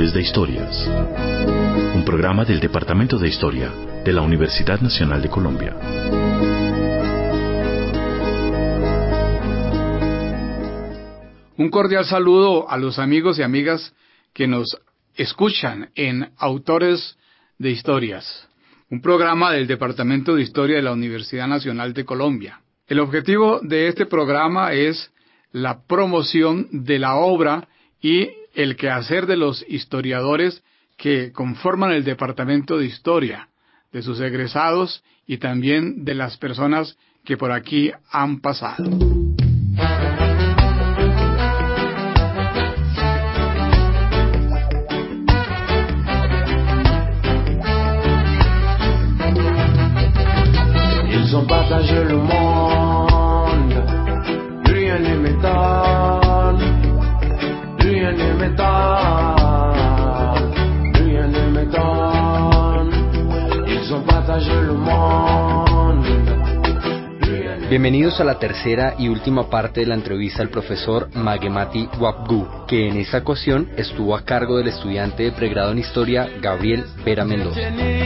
Autores de Historias. Un programa del Departamento de Historia de la Universidad Nacional de Colombia. Un cordial saludo a los amigos y amigas que nos escuchan en Autores de Historias, un programa del Departamento de Historia de la Universidad Nacional de Colombia. El objetivo de este programa es la promoción de la obra y el quehacer de los historiadores que conforman el Departamento de Historia, de sus egresados y también de las personas que por aquí han pasado. Ils ont partagé le monde, rien ne m'étonne, rien ne m'étonne, rien ne m'étonne. Ils ont partagé le monde. Bienvenidos a la tercera y última parte de la entrevista al profesor Magemati Wabgu, que en esta ocasión estuvo a cargo del estudiante de pregrado en Historia, Gabriel Vera Mendoza.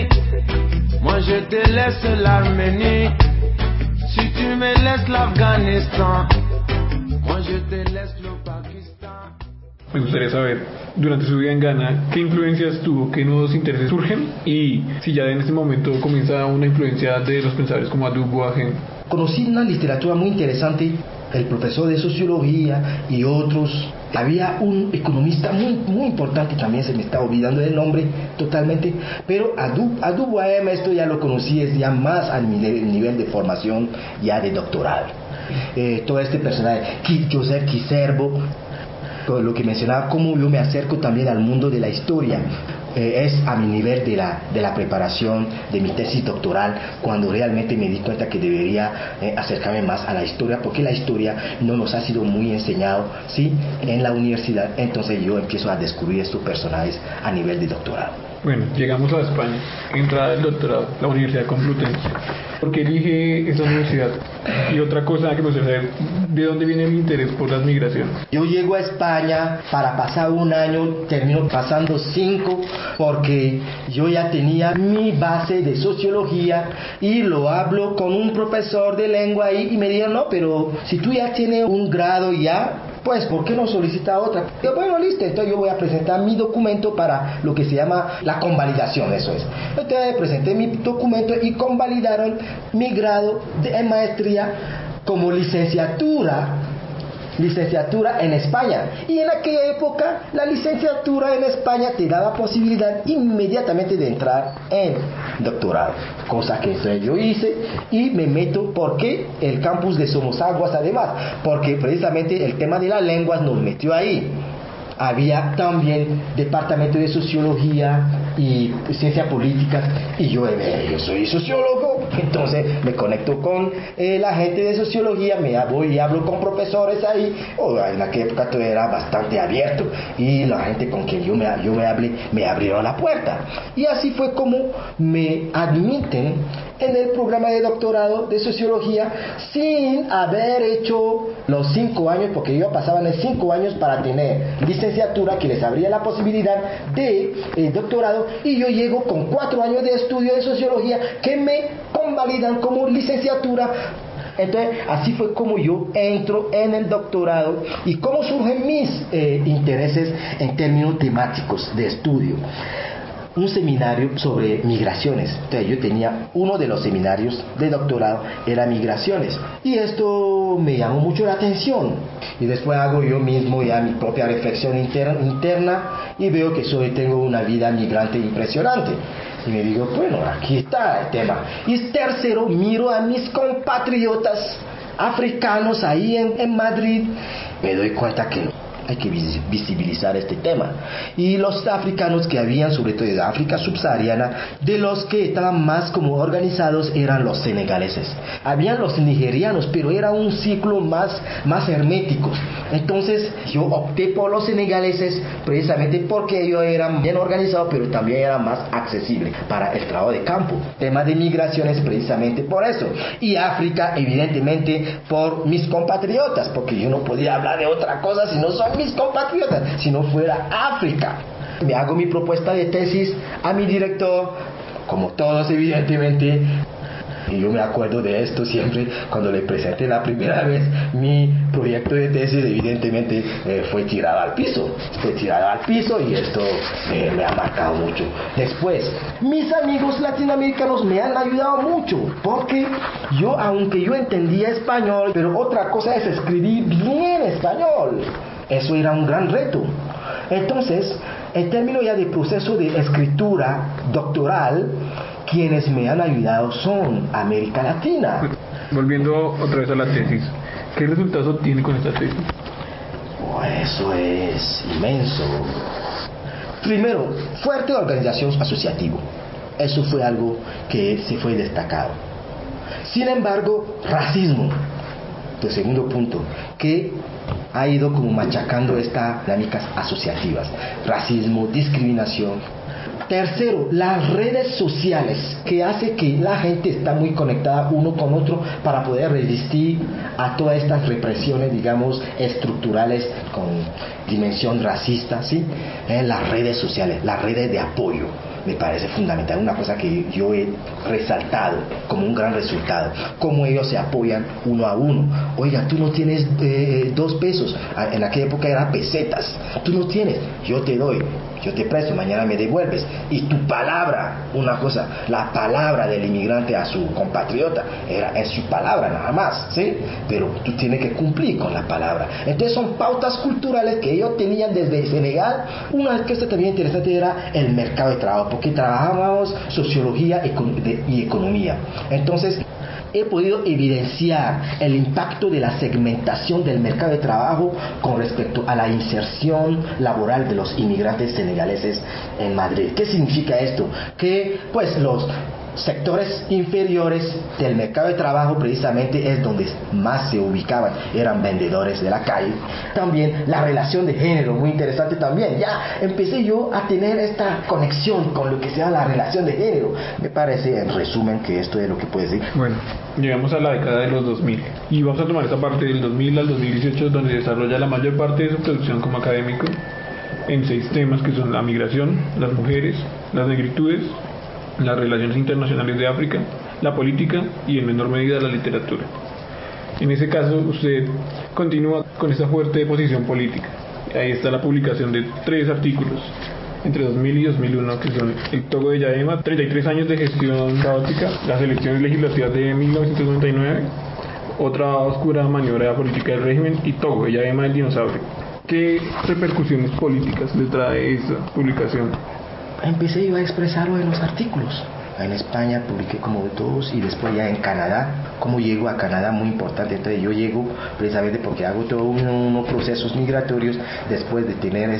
Moi je te laisse l'Arménie, si tu me laisses l'Afghanistan, moi je te laisse le Pakistán. Me gustaría saber, durante su vida en Ghana, qué influencias tuvo, qué nuevos intereses surgen y si ya en este momento comienza una influencia de los pensadores como Adu Boahen. Conocí una literatura muy interesante, el profesor de sociología y otros. Había un economista muy importante, también se me está olvidando el nombre totalmente, pero Adu Boahen, esto ya lo conocí, es ya más a nivel de formación, ya de doctorado. Todo este personaje, Joseph Kiserbo, lo que mencionaba, cómo yo me acerco también al mundo de la historia. Es a mi nivel de la preparación de mi tesis doctoral, cuando realmente me di cuenta que debería acercarme más a la historia, porque la historia no nos ha sido muy enseñado, ¿sí?, en la universidad. Entonces yo empiezo a descubrir estos personajes a nivel de doctorado. Bueno, llegamos a España, entrada del doctorado, la Universidad Complutense. ¿Por qué elige esa universidad? Y otra cosa que me gustaría saber, ¿de dónde viene el interés por las migraciones? Yo llego a España para pasar un año, termino pasando 5, porque yo ya tenía mi base de sociología y lo hablo con un profesor de lengua ahí y me dijeron, no, pero si tú ya tienes un grado ya, pues ¿por qué no solicita otra? Yo, bueno, listo, entonces yo voy a presentar mi documento para lo que se llama la convalidación, eso es. Entonces presenté mi documento y convalidaron mi grado en maestría como licenciatura en España. Y en aquella época la licenciatura en España te daba posibilidad inmediatamente de entrar en doctorado, cosa que entonces yo hice y me meto. Porque el campus de Somosaguas, además, porque precisamente el tema de las lenguas nos metió ahí. Había también departamento de sociología y ciencias políticas, y yo soy sociólogo, entonces me conecto con la gente de sociología, voy y hablo con profesores ahí. En aquella época todo era bastante abierto y la gente con quien yo me hablé me abrieron la puerta, y así fue como me admiten en el programa de doctorado de sociología sin haber hecho los 5 años, porque yo pasaba en 5 años para tener licenciatura que les abría la posibilidad de doctorado, y yo llego con 4 años de estudio de sociología que me convalidan como licenciatura. Entonces así fue como yo entro en el doctorado y cómo surgen mis intereses en términos temáticos de estudio. Un seminario sobre migraciones. Entonces yo tenía uno de los seminarios de doctorado, era migraciones, y esto me llamó mucho la atención, y después hago yo mismo ya mi propia reflexión interna y veo que tengo una vida migrante impresionante, y me digo, bueno, aquí está el tema. Y tercero, miro a mis compatriotas africanos ahí en Madrid, me doy cuenta que hay que visibilizar este tema. Y los africanos que habían, sobre todo de África subsahariana, de los que estaban más como organizados eran los senegaleses. Habían los nigerianos, pero era un ciclo más hermético. Entonces yo opté por los senegaleses precisamente porque ellos eran bien organizados, pero también eran más accesibles para el trabajo de campo. Tema de migraciones precisamente por eso. Y África, evidentemente, por mis compatriotas, porque yo no podía hablar de otra cosa si no son mis compatriotas, si no fuera África. me hago mi propuesta de tesis a mi director, como todos evidentemente. Y yo me acuerdo de esto siempre cuando le presenté la primera vez mi proyecto de tesis, evidentemente fue tirado al piso y esto me ha marcado mucho. Después, mis amigos latinoamericanos me han ayudado mucho porque aunque yo entendía español, pero otra cosa es escribir bien español. Eso era un gran reto. Entonces, en términos ya de proceso de escritura doctoral, quienes me han ayudado son América Latina. Volviendo otra vez a la tesis, ¿qué resultados obtiene con esta tesis? Eso es inmenso. Primero, fuerte organización asociativa. Eso fue algo que se fue destacado. Sin embargo, racismo. El segundo punto, que ha ido como machacando estas dinámicas asociativas. Racismo, discriminación. Tercero, las redes sociales, que hace que la gente está muy conectada uno con otro para poder resistir a todas estas represiones, digamos, estructurales con dimensión racista, ¿sí? Las redes sociales, las redes de apoyo, me parece fundamental, una cosa que yo he resaltado como un gran resultado, cómo ellos se apoyan uno a uno. Oiga, tú no tienes 2 pesos, en aquella época eran pesetas, tú no tienes, yo te doy, yo te presto, mañana me devuelves. Y tu palabra, una cosa, la palabra del inmigrante a su compatriota es su palabra nada más, ¿sí? Pero tú tienes que cumplir con la palabra. Entonces son pautas culturales que ellos tenían desde Senegal. Una cosa también interesante era el mercado de trabajo, porque trabajábamos sociología y economía. Entonces he podido evidenciar el impacto de la segmentación del mercado de trabajo con respecto a la inserción laboral de los inmigrantes senegaleses en Madrid. ¿Qué significa esto? Que pues los sectores inferiores del mercado de trabajo precisamente es donde más se ubicaban, eran vendedores de la calle. También la relación de género, muy interesante también. Ya empecé yo a tener esta conexión con lo que sea la relación de género. Me parece, en resumen, que esto es lo que puedo decir. Bueno, llegamos a la década de los 2000 y vamos a tomar esta parte del 2000 al 2018, donde desarrolla la mayor parte de su producción como académico en 6 temas que son la migración, las mujeres, las negritudes, las relaciones internacionales de África, la política y en menor medida la literatura. En ese caso usted continúa con esta fuerte posición política. Ahí está la publicación de 3 artículos entre 2000 y 2001 que son el Togo de Yaema, 33 años de gestión caótica, las elecciones legislativas de 1999, otra oscura maniobra política del régimen y Togo de Yaema del dinosaurio. ¿Qué repercusiones políticas le trae esta publicación? Empecé yo a expresarlo en los artículos. En España publiqué como de todos y después ya en Canadá. ¿Cómo llego a Canadá? Muy importante. Entonces yo llego precisamente porque hago todos unos procesos migratorios después de tener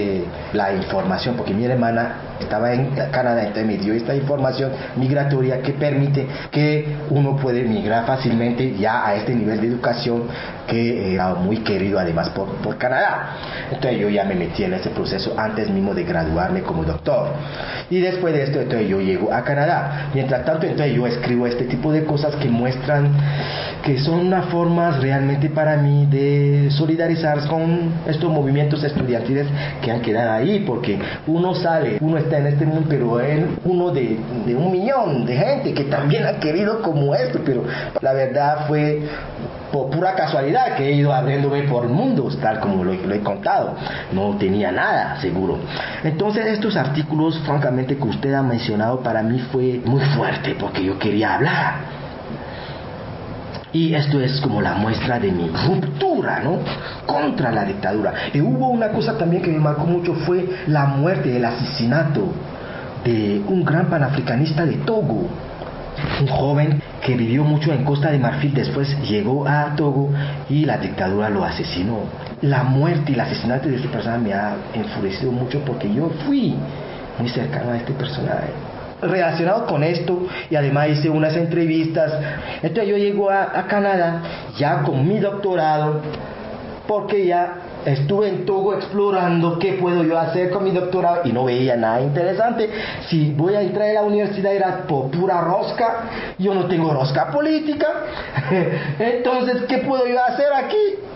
la información, porque mi hermana estaba en Canadá, entonces me dio esta información migratoria que permite que uno puede migrar fácilmente ya a este nivel de educación que era muy querido además por Canadá. Entonces yo ya me metí en ese proceso antes mismo de graduarme como doctor. Y después de esto, entonces yo llego a Canadá. Mientras tanto, entonces yo escribo este tipo de cosas que muestran que son unas formas realmente para mí de solidarizar con estos movimientos estudiantiles que han quedado ahí, porque uno está en este mundo, pero es uno de 1 millón de gente que también ha querido como esto, pero la verdad fue por pura casualidad que he ido abriéndome por mundos, tal como lo he contado. No tenía nada seguro. Entonces estos artículos, francamente, que usted ha mencionado, para mí fue muy fuerte porque yo quería hablar. Y esto es como la muestra de mi ruptura, ¿no?, contra la dictadura. Y hubo una cosa también que me marcó mucho, fue la muerte, el asesinato de un gran panafricanista de Togo, un joven que vivió mucho en Costa de Marfil, después llegó a Togo y la dictadura lo asesinó. La muerte y el asesinato de este personaje me ha enfurecido mucho porque yo fui muy cercano a este personaje. Relacionado con esto, y además hice unas entrevistas. Entonces yo llego a Canadá ya con mi doctorado, porque ya estuve en Togo explorando qué puedo yo hacer con mi doctorado y no veía nada interesante. Si voy a entrar a la universidad era por pura rosca, yo no tengo rosca política. Entonces, ¿qué puedo yo hacer aquí?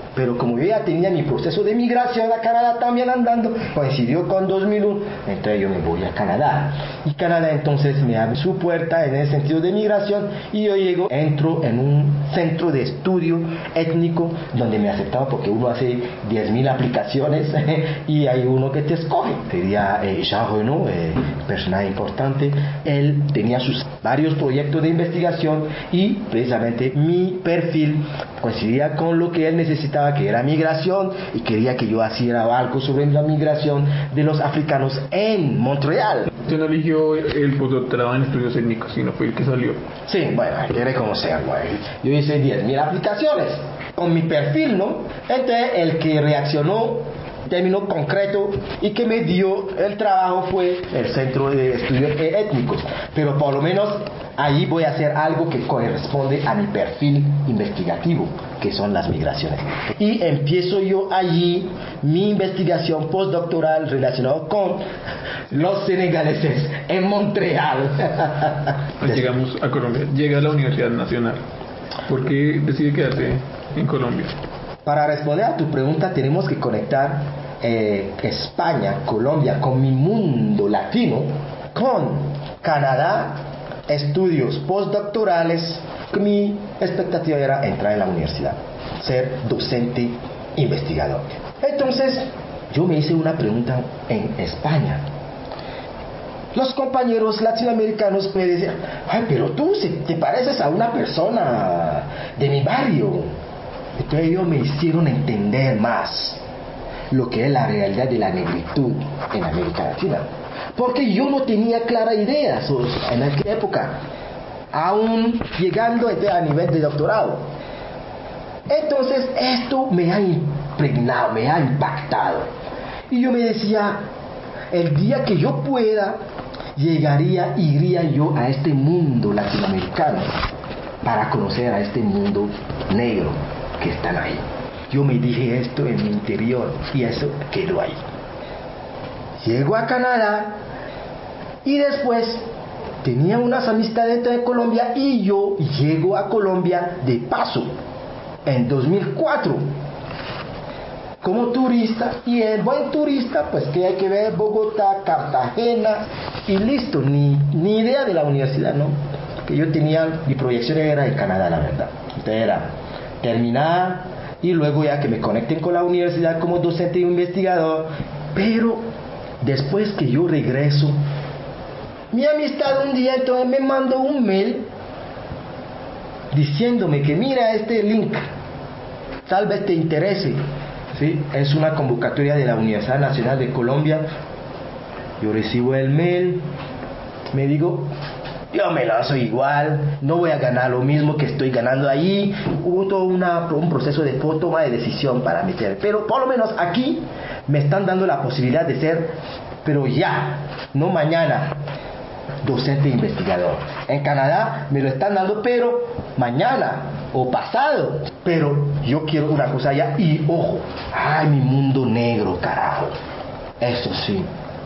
Pero como yo ya tenía mi proceso de migración a Canadá también andando, coincidió con 2001, entonces yo me voy a Canadá. Y Canadá entonces me abre su puerta en el sentido de migración y yo entro en un centro de estudio étnico donde me aceptaba porque uno hace 10.000 aplicaciones y hay uno que te escoge. Sería Jean Renaud, personaje importante. Él tenía sus varios proyectos de investigación y precisamente mi perfil coincidía con lo que él necesitaba, que era migración, y quería que yo hiciera algo sobre la migración de los africanos en Montreal. Usted no eligió el postdoctorado en estudios étnicos, sino fue el que salió. Sí, bueno, hay que reconocerlo. Yo hice 10.000 aplicaciones con mi perfil, ¿no? Entonces, el que reaccionó término concreto y que me dio el trabajo fue el Centro de Estudios Étnicos, pero por lo menos ahí voy a hacer algo que corresponde a mi perfil investigativo, que son las migraciones, y empiezo yo allí mi investigación postdoctoral relacionada con los senegaleses en Montreal. Llegamos a Colombia, llega a la Universidad Nacional. ¿Por qué decide quedarse en Colombia? Para responder a tu pregunta tenemos que conectar España, Colombia con mi mundo latino, con Canadá, estudios postdoctorales. Mi expectativa era entrar en la universidad, ser docente investigador. Entonces yo me hice una pregunta en España. Los compañeros latinoamericanos me decían: ay, pero tú te pareces a una persona de mi barrio. Entonces ellos me hicieron entender más lo que es la realidad de la negritud en América Latina, porque yo no tenía clara idea en aquella época, aún llegando a nivel de doctorado. Entonces esto me ha impregnado, me ha impactado, y yo me decía: el día que yo pueda, iría yo a este mundo latinoamericano para conocer a este mundo negro que están ahí. Yo me dije esto en mi interior y eso quedó ahí. Llego a Canadá y después tenía unas amistades dentro de Colombia y yo llego a Colombia de paso en 2004 como turista, y el buen turista pues que hay que ver Bogotá, Cartagena y listo, ni idea de la universidad, ¿no? Que yo tenía, mi proyección era en Canadá, la verdad. Entonces era terminar y luego ya que me conecten con la universidad como docente e investigador. Pero después que yo regreso, mi amistad un día entonces me mandó un mail diciéndome que mira este link, tal vez te interese. ¿Sí? Es una convocatoria de la Universidad Nacional de Colombia. Yo recibo el mail, me digo: yo me lanzo igual, no voy a ganar lo mismo que estoy ganando ahí. Hubo todo un proceso de toma de decisión para meter, pero por lo menos aquí me están dando la posibilidad de ser, pero ya, no mañana, docente e investigador. En Canadá me lo están dando, pero mañana o pasado. Pero yo quiero una cosa allá y ojo, ay, mi mundo negro, carajo. Eso sí,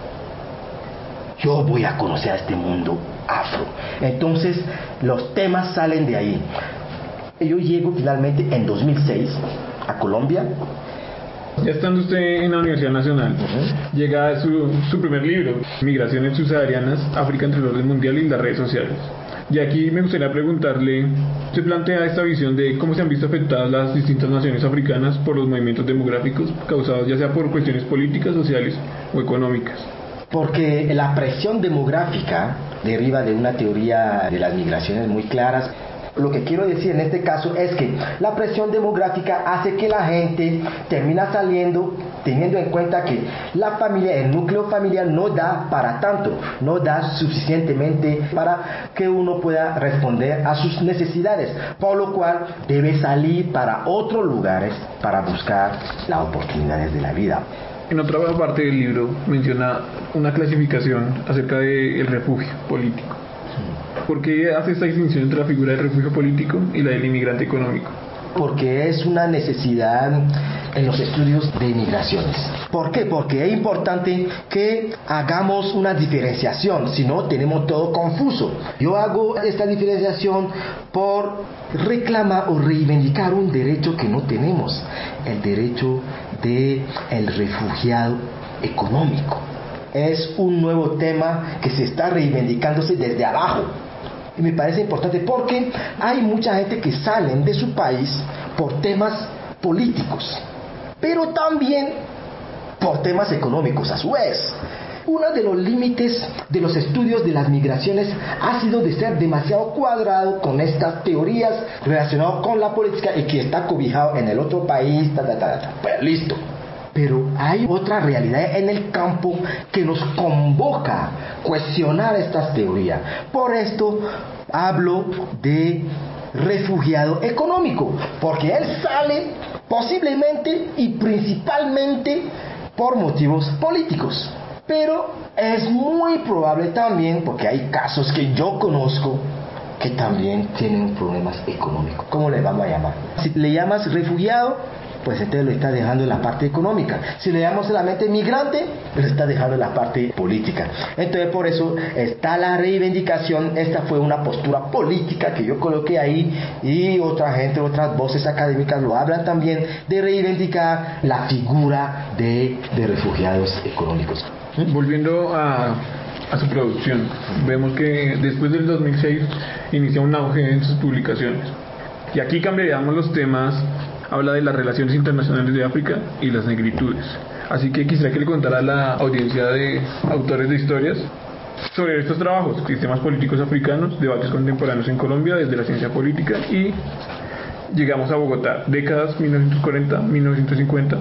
yo voy a conocer a este mundo afro. Entonces los temas salen de ahí. Yo llego finalmente en 2006 a Colombia. Ya estando usted en la Universidad Nacional, llega su primer libro, Migraciones subsaharianas, África entre el orden mundial y las redes sociales. Y aquí me gustaría preguntarle, usted plantea esta visión de cómo se han visto afectadas las distintas naciones africanas por los movimientos demográficos causados ya sea por cuestiones políticas, sociales o económicas. Porque la presión demográfica deriva de una teoría de las migraciones muy claras. Lo que quiero decir en este caso es que la presión demográfica hace que la gente termina saliendo teniendo en cuenta que la familia, el núcleo familiar no da para tanto, no da suficientemente para que uno pueda responder a sus necesidades, por lo cual debe salir para otros lugares para buscar las oportunidades de la vida. En otra parte del libro menciona una clasificación acerca del refugio político. ¿Por qué hace esta distinción entre la figura del refugio político y la del inmigrante económico? Porque es una necesidad en los estudios de migraciones. ¿Por qué? Porque es importante que hagamos una diferenciación, si no tenemos todo confuso. Yo hago esta diferenciación por reclamar o reivindicar un derecho que no tenemos, el derecho del refugiado económico. Es un nuevo tema que se está reivindicándose desde abajo. Y me parece importante porque hay mucha gente que salen de su país por temas políticos, pero también por temas económicos a su vez. Uno de los límites de los estudios de las migraciones ha sido de ser demasiado cuadrado con estas teorías relacionadas con la política y que está cobijado en el otro país, Pues listo. Pero hay otra realidad en el campo que nos convoca a cuestionar estas teorías. Por esto hablo de refugiado económico, porque él sale posiblemente y principalmente por motivos políticos. Pero es muy probable también, porque hay casos que yo conozco, que también tienen problemas económicos. ¿Cómo le vamos a llamar? Si le llamas refugiado, pues entonces lo está dejando en la parte económica. Si le llamamos solamente migrante, lo está dejando en la parte política. Entonces por eso está la reivindicación. Esta fue una postura política que yo coloqué ahí, y otra gente, otras voces académicas lo hablan también, de reivindicar la figura de refugiados económicos. Volviendo a su producción, vemos que después del 2006 inicia un auge en sus publicaciones. Y aquí cambiaríamos los temas. Habla de las relaciones internacionales de África y las negritudes. Así que quisiera que le contara a la audiencia de autores de historias sobre estos trabajos: sistemas políticos africanos, debates contemporáneos en Colombia desde la ciencia política, y llegamos a Bogotá, décadas 1940, 1950,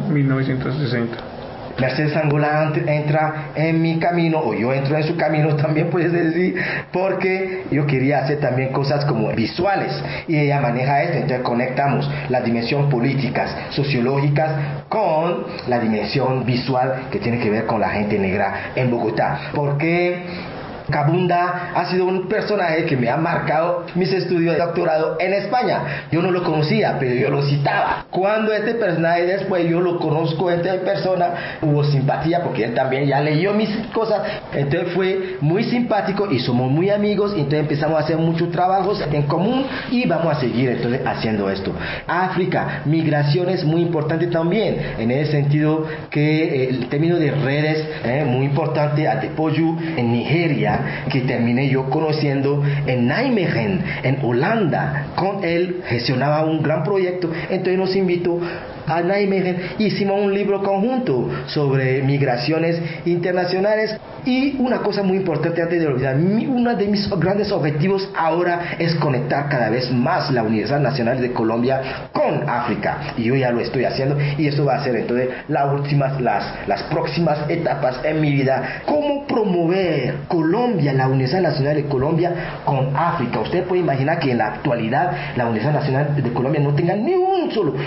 1960. Mercedes Angola entra en mi camino, o yo entro en su camino también, puedes decir, porque yo quería hacer también cosas como visuales, y ella maneja esto. Entonces conectamos las dimensiones políticas, sociológicas, con la dimensión visual que tiene que ver con la gente negra en Bogotá. Porque Kabunda ha sido un personaje que me ha marcado mis estudios de doctorado en España. Yo no lo conocía, pero yo lo citaba. Cuando este personaje, después yo lo conozco en persona, hubo simpatía porque él también ya leyó mis cosas. Entonces fue muy simpático y somos muy amigos. Entonces empezamos a hacer muchos trabajos en común y vamos a seguir entonces haciendo esto. África, migraciones, muy importante también, en el sentido que el término de redes, muy importante. Adepoju en Nigeria, que terminé yo conociendo en Nijmegen, en Holanda. Con él gestionaba un gran proyecto, entonces nos invitó a Nijmegen, hicimos un libro conjunto sobre migraciones internacionales. Y una cosa muy importante antes de olvidar, uno de mis grandes objetivos ahora es conectar cada vez más la Universidad Nacional de Colombia con África, y yo ya lo estoy haciendo, y eso va a ser entonces las próximas etapas en mi vida. Cómo promover Colombia, la Universidad Nacional de Colombia con África. Usted puede imaginar que en la actualidad la Universidad Nacional de Colombia no tenga ni un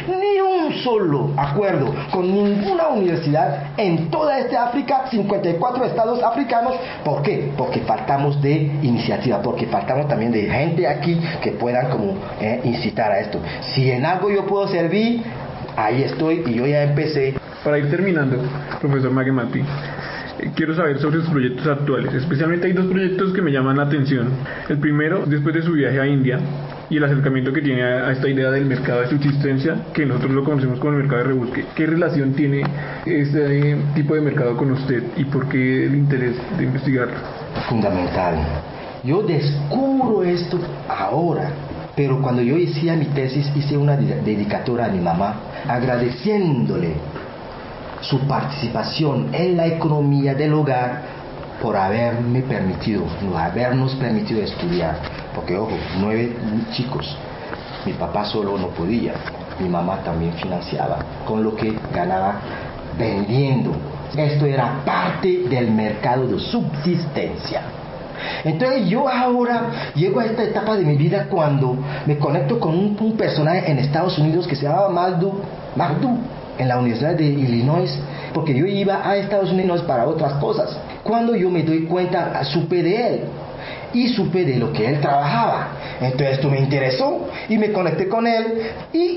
solo acuerdo con ninguna universidad en toda esta África, 54 estados africanos. ¿Por qué? Porque faltamos de iniciativa, porque faltamos también de gente aquí que puedan como incitar a esto. Si en algo yo puedo servir, ahí estoy, y yo ya empecé. Para ir terminando, profesor Magemati, quiero saber sobre sus proyectos actuales. Especialmente hay dos proyectos que me llaman la atención. El primero, después de su viaje a India y el acercamiento que tiene a esta idea del mercado de subsistencia, que nosotros lo conocemos como el mercado de rebusque. ¿Qué relación tiene este tipo de mercado con usted y por qué el interés de investigarlo? Fundamental. Yo descubro esto ahora, pero cuando yo hacía mi tesis hice una dedicatoria a mi mamá, agradeciéndole su participación en la economía del hogar por habernos permitido estudiar. Porque ojo, 9 chicos, mi papá solo no podía, mi mamá también financiaba con lo que ganaba vendiendo. Esto era parte del mercado de subsistencia. Entonces yo ahora llego a esta etapa de mi vida cuando me conecto con un personaje en Estados Unidos que se llamaba Magdu, en la Universidad de Illinois, porque yo iba a Estados Unidos para otras cosas. Cuando yo me doy cuenta, supe de él y supe de lo que él trabajaba. Entonces esto me interesó y me conecté con él, y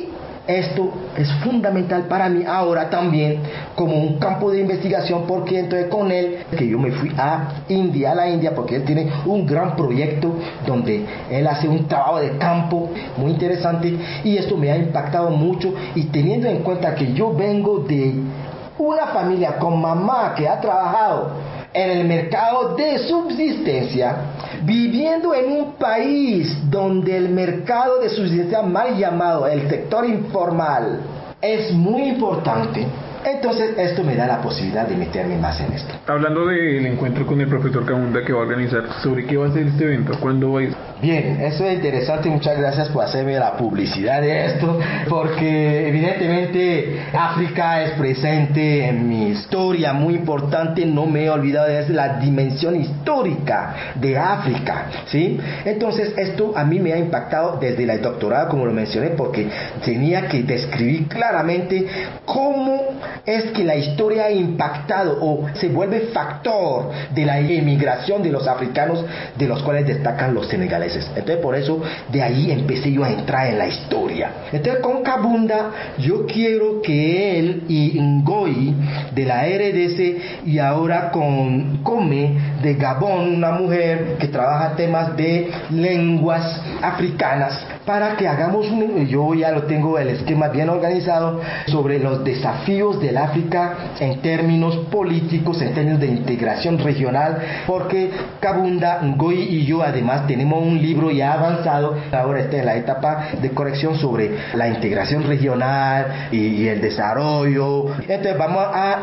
esto es fundamental para mí ahora también como un campo de investigación, porque entonces con él, que yo me fui a la India, porque él tiene un gran proyecto donde él hace un trabajo de campo muy interesante, y esto me ha impactado mucho, y teniendo en cuenta que yo vengo de una familia con mamá que ha trabajado en el mercado de subsistencia, viviendo en un país donde el mercado de subsistencia, mal llamado el sector informal, es muy importante. Entonces esto me da la posibilidad de meterme más en esto. Hablando del encuentro con el profesor Kabunda que va a organizar, ¿sobre qué va a ser este evento? ¿Cuándo va a ir? Bien, eso es interesante, muchas gracias por hacerme la publicidad de esto, porque evidentemente África es presente en mi historia, muy importante, no me he olvidado de la dimensión histórica de África, ¿sí? Entonces esto a mí me ha impactado desde el doctorado, como lo mencioné, porque tenía que describir claramente cómo es que la historia ha impactado o se vuelve factor de la emigración de los africanos, de los cuales destacan los senegaleses. Entonces por eso de ahí empecé yo a entrar en la historia. Entonces con Kabunda yo quiero que él y Ngoyi de la RDC, y ahora con Kome de Gabón, una mujer que trabaja temas de lenguas africanas, para que hagamos yo ya lo tengo el esquema bien organizado, sobre los desafíos del África en términos políticos, en términos de integración regional, porque Kabunda, Ngoyi y yo además tenemos un libro ya avanzado, ahora está en la etapa de corrección sobre la integración regional y el desarrollo. Entonces vamos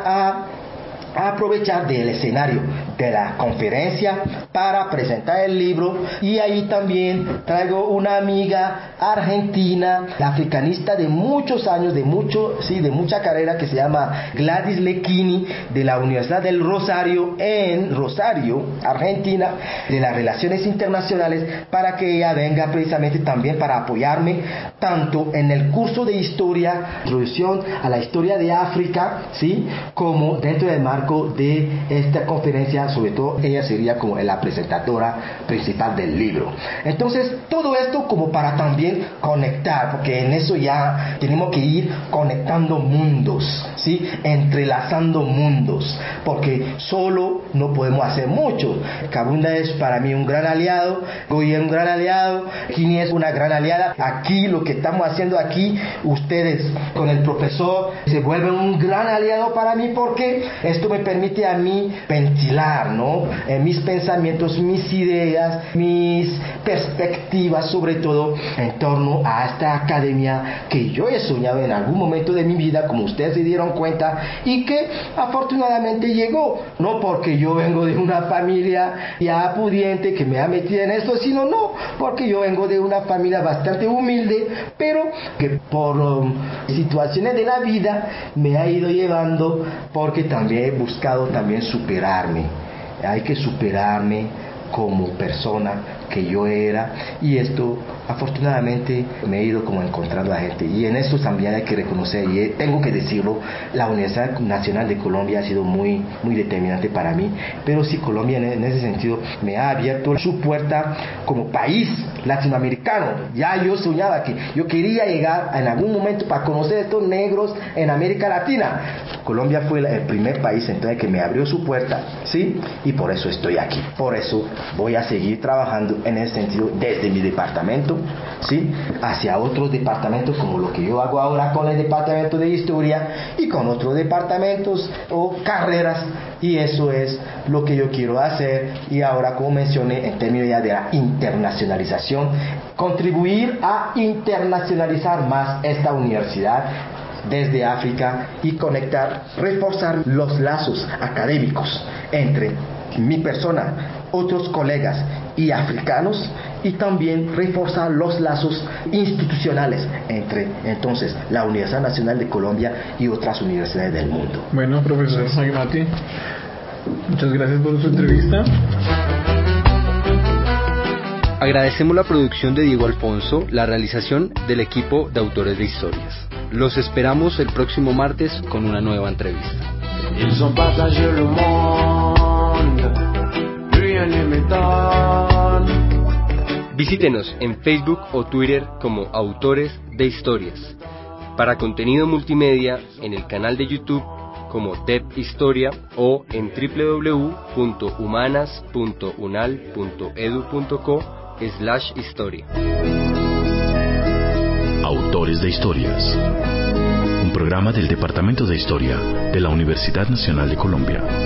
a aprovechar del escenario de la conferencia para presentar el libro, y ahí también traigo una amiga argentina, africanista de muchos años, de mucha carrera, que se llama Gladys Lequini, de la Universidad del Rosario, en Rosario, Argentina, de las relaciones internacionales, para que ella venga precisamente también para apoyarme tanto en el curso de historia, introducción a la historia de África, ¿sí?, como dentro del marco de esta conferencia. Sobre todo ella sería como la presentadora principal del libro. Entonces todo esto como para también conectar, porque en eso ya tenemos que ir conectando mundos, ¿sí?, entrelazando mundos, porque solo no podemos hacer mucho. Kabunda es para mí un gran aliado, Ngoyi es un gran aliado, Kini es una gran aliada. Aquí lo que estamos haciendo aquí, ustedes con el profesor se vuelven un gran aliado para mí, porque esto me permite a mí ventilar, ¿no?, mis pensamientos, mis ideas, mis perspectivas, sobre todo en torno a esta academia que yo he soñado en algún momento de mi vida, como ustedes se dieron cuenta, y que afortunadamente llegó, no porque yo vengo de una familia ya pudiente que me ha metido en esto, sino no, porque yo vengo de una familia bastante humilde, pero que por situaciones de la vida me ha ido llevando, porque también he buscado también superarme. Hay que superarme como persona que yo era, y esto afortunadamente me he ido como encontrando a gente, y en esto también hay que reconocer, y tengo que decirlo, la Universidad Nacional de Colombia ha sido muy determinante para mí, pero sí, Colombia en ese sentido me ha abierto su puerta como país latinoamericano. Ya yo soñaba que yo quería llegar en algún momento para conocer a estos negros en América Latina. Colombia fue el primer país entonces que me abrió su puerta, ¿sí? Y por eso estoy aquí, por eso voy a seguir trabajando en ese sentido desde mi departamento, ¿sí?, hacia otros departamentos, como lo que yo hago ahora con el departamento de historia y con otros departamentos o carreras, y eso es lo que yo quiero hacer. Y ahora, como mencioné, en términos ya de la internacionalización, contribuir a internacionalizar más esta universidad desde África y conectar, reforzar los lazos académicos entre mi persona, otros colegas y africanos, y también reforzar los lazos institucionales entre entonces la Universidad Nacional de Colombia y otras universidades del mundo. Bueno, profesor Magemati, muchas gracias por su entrevista. Agradecemos la producción de Diego Alfonso, la realización del equipo de autores de historias. Los esperamos el próximo martes con una nueva entrevista. Ils ont partagé le monde, rien ne m'étonne. Visítenos en Facebook o Twitter como Autores de Historias. Para contenido multimedia, en el canal de YouTube como DEP Historia o en www.humanas.unal.edu.co/historia. Autores de Historias. Un programa del Departamento de Historia de la Universidad Nacional de Colombia.